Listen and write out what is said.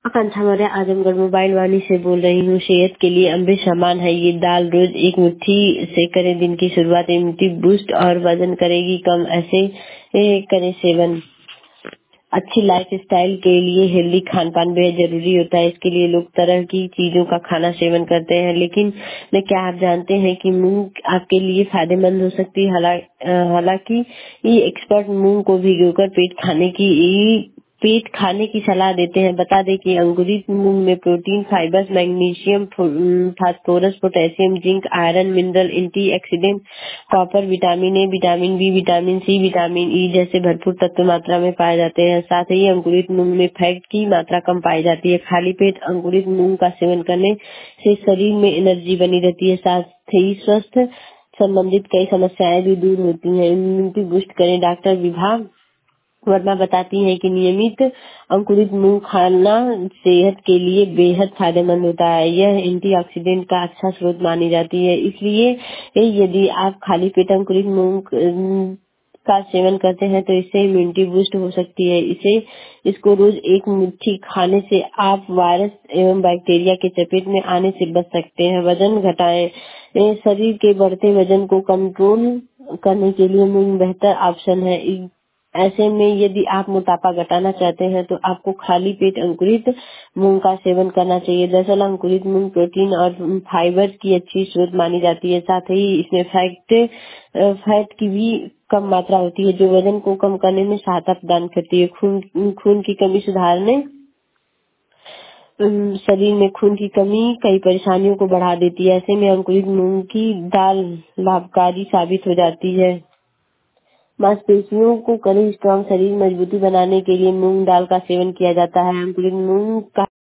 आकांक्षा Maurya Azamgarh mobile Vaani से बोल रही हूँ। सेहत के लिए अमृत समान है ये दाल। रोज एक मुट्ठी से करें दिन की शुरुआत। इम्यूनिटी बूस्ट और वजन करेगी कम। ऐसे करें सेवन। अच्छी लाइफ स्टाइल के लिए हेल्दी खान पान बेहद जरूरी होता है। इसके लिए लोग तरह की चीजों का खाना सेवन करते हैं, लेकिन क्या आप जानते हैं कि मूंग आपके लिए फायदेमंद हो सकती है। हालांकि ये एक्सपर्ट मूंग को भिगोकर पेट खाने की सलाह देते हैं। बता दें कि अंकुरित मूंग में protein, fibres, magnesium, phosphorus, potassium, zinc, iron, mineral, antioxidant, copper, vitamin A, vitamin B, vitamin C, vitamin E जैसे भरपूर तत्व मात्रा में पाए जाते हैं। साथ ही अंकुरित मूंग में फैट की मात्रा कम पाई जाती है। खाली पेट अंकुरित मूंग का सेवन करने से शरीर में एनर्जी बनी रहती है। साथ ही स्वास्थ्य संबंधित कई समस्याएं भी दूर होती हैं। इम्यूनिटी बूस्ट करें। डॉक्टर विभा वर्मा बताती हैं कि नियमित अंकुरित मूंग खाना सेहत के लिए बेहद फायदेमंद होता है। यह एंटीऑक्सीडेंट का अच्छा स्रोत मानी जाती है। इसलिए यदि आप खाली पेट अंकुरित मूंग का सेवन करते हैं तो इससे इम्यूनिटी बूस्ट हो सकती है। इसको रोज एक मुट्ठी खाने से आप वायरस एवं बैक्टीरिया के चपेट में आने से बच सकते हैं। वजन घटाएं। शरीर के बढ़ते वजन को कंट्रोल करने के लिए मूंग बेहतर ऑप्शन है। ऐसे में यदि आप मोटापा घटाना चाहते हैं तो आपको खाली पेट अंकुरित मूंग का सेवन करना चाहिए। दरअसल अंकुरित मूंग प्रोटीन और फाइबर की अच्छी स्रोत मानी जाती है। साथ ही इसमें फैट की भी कम मात्रा होती है, जो वजन को कम करने में सहायता प्रदान करती है। खून की कमी सुधारने शरीर में खून की कमी कई परेशानियों को बढ़ा देती है। ऐसे में अंकुरित मूंग की दाल लाभकारी साबित हो जाती है। मांसपेशियों को कड़ी स्ट्रॉन्ग, शरीर मजबूती बनाने के लिए मूंग दाल का सेवन किया जाता है। अंकुरित मूंग का